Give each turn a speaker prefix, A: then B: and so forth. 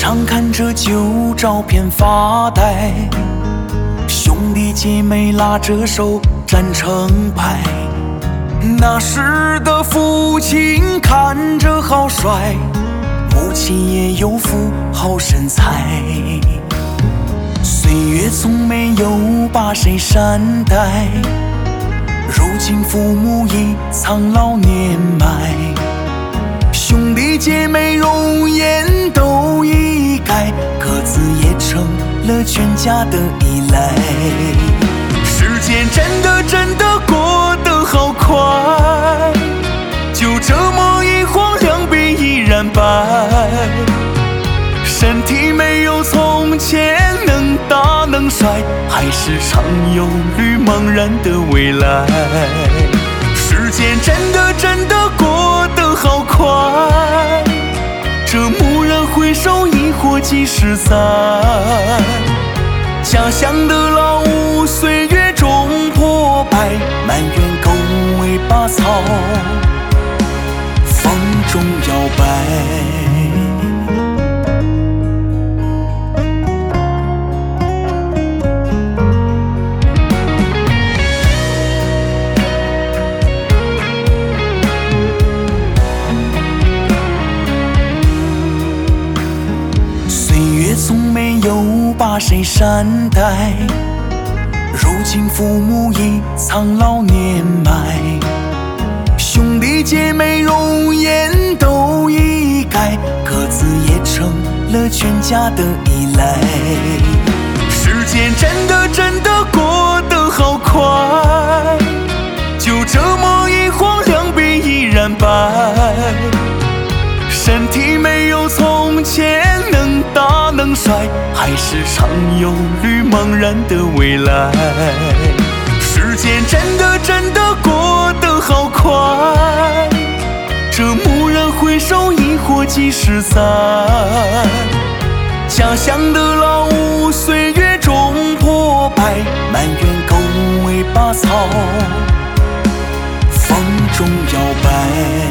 A: 常看着旧照片发呆，兄弟姐妹拉着手站成排。那时的父亲看着好帅，母亲也有副好身材。岁月从没有把谁善待，如今父母已苍老年迈，兄弟姐妹容颜都已改，各自也成了全家的依赖。时间真的过得好快，就这么一晃两鬓已然白，身体没有从前能大能衰，还是常忧虑茫然的未来。时间真的过得好快，这蓦然回首已或几十载，家乡的老屋岁月中破败，埋怨狗尾巴草风中摇摆。从没有把谁善待，如今父母已苍老年迈，兄弟姐妹容颜都已改，各自也成了全家的依赖。时间真的过得好快，就这么一晃两鬓已然白，身体没有从前能大能衰，还是常忧虑茫然的未来。时间真的过得好快，这蓦然回首已或几十载，家乡的老屋岁月中破败，埋怨狗尾巴草风中摇摆。